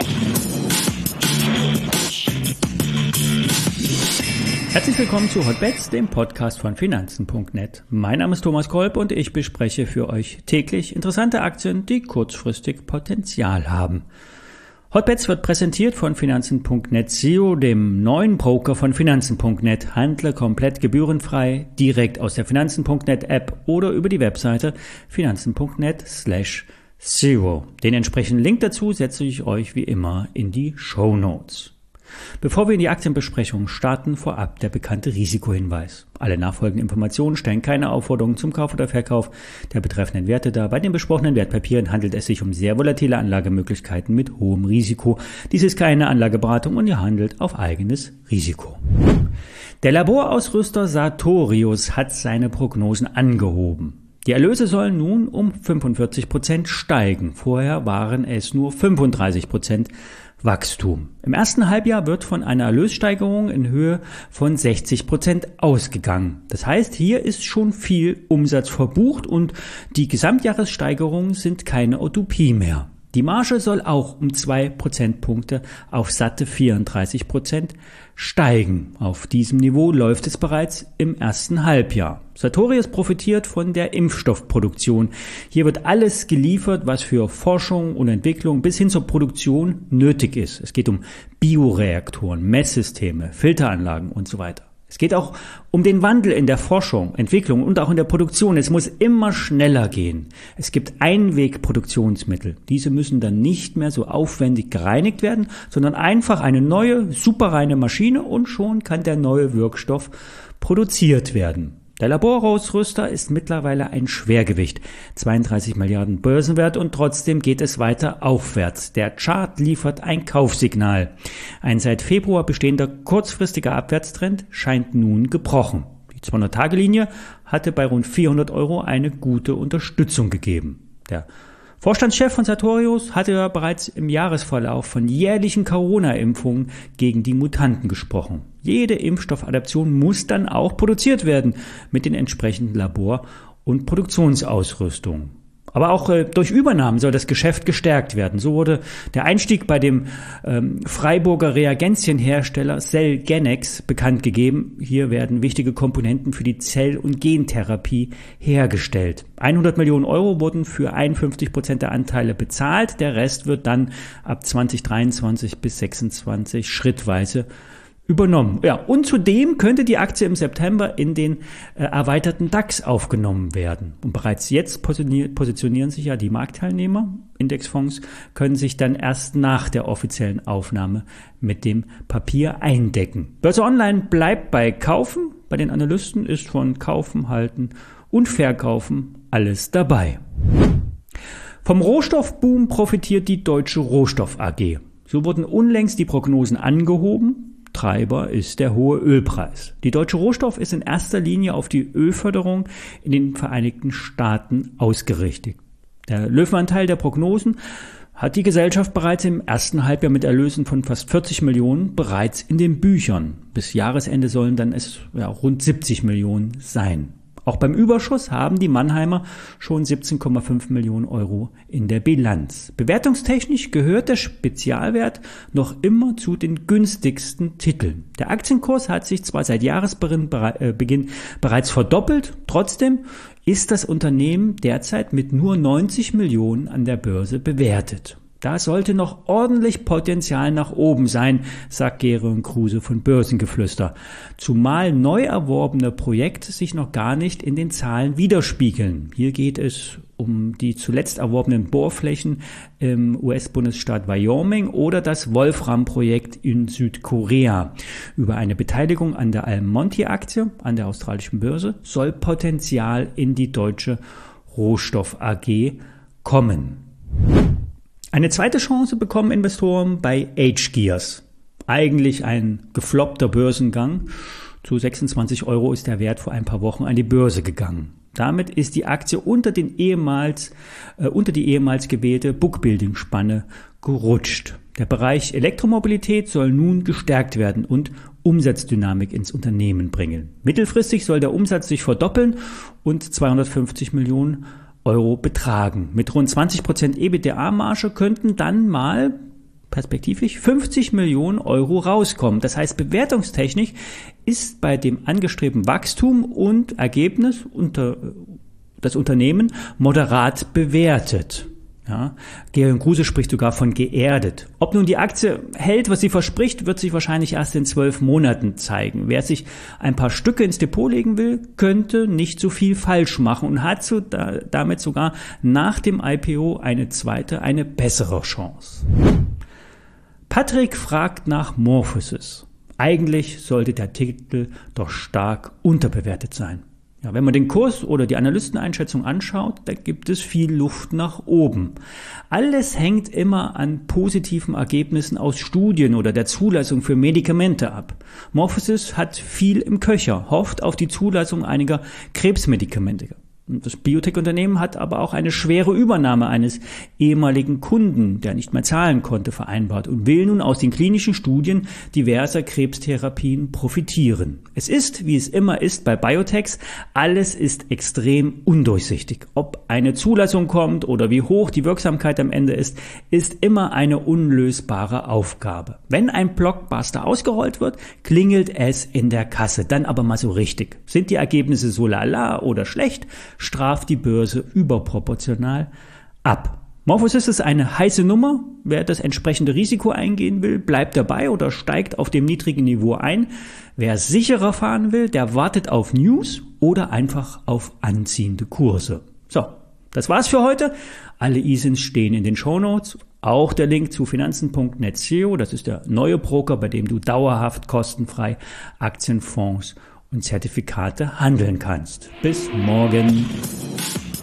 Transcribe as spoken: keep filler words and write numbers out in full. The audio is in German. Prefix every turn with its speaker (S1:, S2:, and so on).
S1: Herzlich willkommen zu Hotbets, dem Podcast von Finanzen Punkt net. Mein Name ist Thomas Kolb und ich bespreche für euch täglich interessante Aktien, die kurzfristig Potenzial haben. Hotbets wird präsentiert von Finanzen Punkt net S E O, dem neuen Broker von Finanzen Punkt net. Handle komplett gebührenfrei, direkt aus der Finanzen Punkt net App oder über die Webseite Finanzen Punkt net slash S E O. Den entsprechenden Link dazu setze ich euch wie immer in die Shownotes. Bevor wir in die Aktienbesprechung starten, vorab der bekannte Risikohinweis. Alle nachfolgenden Informationen stellen keine Aufforderung zum Kauf oder Verkauf der betreffenden Werte dar. Bei den besprochenen Wertpapieren handelt es sich um sehr volatile Anlagemöglichkeiten mit hohem Risiko. Dies ist keine Anlageberatung und ihr handelt auf eigenes Risiko. Der Laborausrüster Sartorius hat seine Prognosen angehoben. Die Erlöse sollen nun um fünfundvierzig Prozent steigen. Vorher waren es nur fünfunddreißig Prozent Wachstum. Im ersten Halbjahr wird von einer Erlössteigerung in Höhe von sechzig Prozent ausgegangen. Das heißt, hier ist schon viel Umsatz verbucht und die Gesamtjahressteigerungen sind keine Utopie mehr. Die Marge soll auch um zwei Prozentpunkte auf satte vierunddreißig Prozent steigen. Auf diesem Niveau läuft es bereits im ersten Halbjahr. Sartorius profitiert von der Impfstoffproduktion. Hier wird alles geliefert, was für Forschung und Entwicklung bis hin zur Produktion nötig ist. Es geht um Bioreaktoren, Messsysteme, Filteranlagen und so weiter. Es geht auch um den Wandel in der Forschung, Entwicklung und auch in der Produktion. Es muss immer schneller gehen. Es gibt Einwegproduktionsmittel. Diese müssen dann nicht mehr so aufwendig gereinigt werden, sondern einfach eine neue, superreine Maschine und schon kann der neue Wirkstoff produziert werden. Der Laborausrüster ist mittlerweile ein Schwergewicht, zweiunddreißig Milliarden Börsenwert und trotzdem geht es weiter aufwärts. Der Chart liefert ein Kaufsignal. Ein seit Februar bestehender kurzfristiger Abwärtstrend scheint nun gebrochen. Die zweihundert-Tage-Linie hatte bei rund vierhundert Euro eine gute Unterstützung gegeben. Der Vorstandschef von Sartorius hatte ja bereits im Jahresverlauf von jährlichen Corona-Impfungen gegen die Mutanten gesprochen. Jede Impfstoffadaption muss dann auch produziert werden mit den entsprechenden Labor- und Produktionsausrüstungen. Aber auch äh, durch Übernahmen soll das Geschäft gestärkt werden. So wurde der Einstieg bei dem ähm, Freiburger Reagentienhersteller Cellgenex bekannt gegeben. Hier werden wichtige Komponenten für die Zell- und Gentherapie hergestellt. hundert Millionen Euro wurden für einundfünfzig Prozent der Anteile bezahlt. Der Rest wird dann ab zwanzig dreiundzwanzig bis sechsundzwanzig schrittweise übernommen. Ja, und zudem könnte die Aktie im September in den äh, erweiterten DAX aufgenommen werden. Und bereits jetzt positionieren, positionieren sich ja die Marktteilnehmer. Indexfonds können sich dann erst nach der offiziellen Aufnahme mit dem Papier eindecken. Börse Online bleibt bei Kaufen. Bei den Analysten ist von Kaufen, Halten und Verkaufen alles dabei. Vom Rohstoffboom profitiert die Deutsche Rohstoff A G. So wurden unlängst die Prognosen angehoben. Treiber ist der hohe Ölpreis. Die Deutsche Rohstoff ist in erster Linie auf die Ölförderung in den Vereinigten Staaten ausgerichtet. Der Löwenanteil der Prognosen hat die Gesellschaft bereits im ersten Halbjahr mit Erlösen von fast vierzig Millionen bereits in den Büchern. Bis Jahresende sollen dann es ja, rund siebzig Millionen sein. Auch beim Überschuss haben die Mannheimer schon siebzehn Komma fünf Millionen Euro in der Bilanz. Bewertungstechnisch gehört der Spezialwert noch immer zu den günstigsten Titeln. Der Aktienkurs hat sich zwar seit Jahresbeginn bereits verdoppelt, trotzdem ist das Unternehmen derzeit mit nur neunzig Millionen an der Börse bewertet. Da sollte noch ordentlich Potenzial nach oben sein, sagt Geron Kruse von Börsengeflüster. Zumal neu erworbene Projekte sich noch gar nicht in den Zahlen widerspiegeln. Hier geht es um die zuletzt erworbenen Bohrflächen im U S-Bundesstaat Wyoming oder das Wolfram-Projekt in Südkorea. Über eine Beteiligung an der Almonty-Aktie, an der australischen Börse, soll Potenzial in die Deutsche Rohstoff A G kommen. Eine zweite Chance bekommen Investoren bei hGears. Eigentlich ein gefloppter Börsengang. Zu sechsundzwanzig Euro ist der Wert vor ein paar Wochen an die Börse gegangen. Damit ist die Aktie unter, den ehemals, äh, unter die ehemals gewählte Bookbuilding-Spanne gerutscht. Der Bereich Elektromobilität soll nun gestärkt werden und Umsatzdynamik ins Unternehmen bringen. Mittelfristig soll der Umsatz sich verdoppeln und zweihundertfünfzig Millionen Euro betragen. Mit rund zwanzig Prozent EBITDA-Marge könnten dann mal perspektivisch fünfzig Millionen Euro rauskommen. Das heißt, bewertungstechnisch ist bei dem angestrebten Wachstum und Ergebnis unter das Unternehmen moderat bewertet. Ja, Georg Kruse spricht sogar von geerdet. Ob nun die Aktie hält, was sie verspricht, wird sich wahrscheinlich erst in zwölf Monaten zeigen. Wer sich ein paar Stücke ins Depot legen will, könnte nicht so viel falsch machen und hat so da, damit sogar nach dem I P O eine zweite, eine bessere Chance. Patrick fragt nach Morphosis. Eigentlich sollte der Titel doch stark unterbewertet sein. Ja, wenn man den Kurs oder die Analysteneinschätzung anschaut, da gibt es viel Luft nach oben. Alles hängt immer an positiven Ergebnissen aus Studien oder der Zulassung für Medikamente ab. Morphosis hat viel im Köcher, hofft auf die Zulassung einiger Krebsmedikamente. Das Biotech-Unternehmen hat aber auch eine schwere Übernahme eines ehemaligen Kunden, der nicht mehr zahlen konnte, vereinbart und will nun aus den klinischen Studien diverser Krebstherapien profitieren. Es ist, wie es immer ist bei Biotechs, alles ist extrem undurchsichtig. Ob eine Zulassung kommt oder wie hoch die Wirksamkeit am Ende ist, ist immer eine unlösbare Aufgabe. Wenn ein Blockbuster ausgerollt wird, klingelt es in der Kasse, dann aber mal so richtig. Sind die Ergebnisse so lala oder schlecht, straft die Börse überproportional ab. Morphosis ist eine heiße Nummer. Wer das entsprechende Risiko eingehen will, bleibt dabei oder steigt auf dem niedrigen Niveau ein. Wer sicherer fahren will, der wartet auf News oder einfach auf anziehende Kurse. So, das war's für heute. Alle I S Ins stehen in den Shownotes. Auch der Link zu Finanzen Punkt net S E O. Das ist der neue Broker, bei dem du dauerhaft kostenfrei Aktien, Fonds und Zertifikate handeln kannst. Bis morgen.